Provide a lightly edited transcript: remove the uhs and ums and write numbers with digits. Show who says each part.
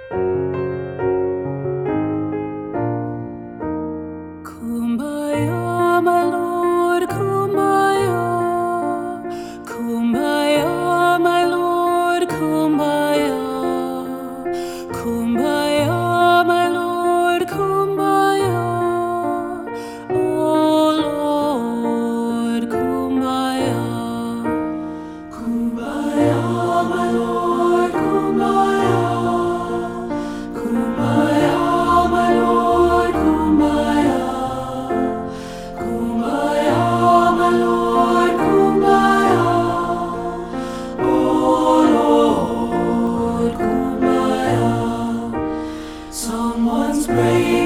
Speaker 1: Kumbaya, my Lord, Kumbaya. Kumbaya, my Lord, Kumbaya. Kumbaya, my Lord, Kumbaya. Oh Lord, Kumbaya. Kumbaya, my Lord, Kumbaya. Kumbaya, my Lord, Kumbaya. Kumbaya, my Lord, Kumbaya. Oh Lord, Kumbaya. Someone's praying.